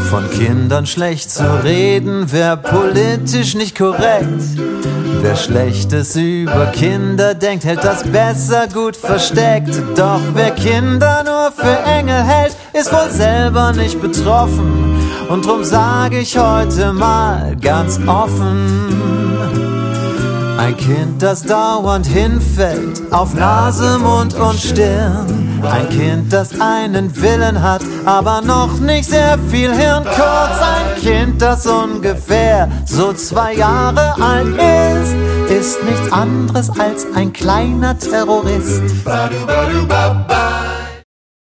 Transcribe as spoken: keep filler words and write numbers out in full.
Von Kindern schlecht zu reden, wär politisch nicht korrekt. Wer Schlechtes über Kinder denkt, hält das besser gut versteckt. Doch wer Kinder nur für Engel hält, ist wohl selber nicht betroffen. Und drum sag ich heute mal ganz offen: Ein Kind, das dauernd hinfällt auf Nase, Mund und Stirn. Ein Kind, das einen Willen hat, aber noch nicht sehr viel Hirn. Kurz, ein Kind, das ungefähr so zwei Jahre alt ist, ist nichts anderes als ein kleiner Terrorist. Ba-du, ba-du, ba-ba.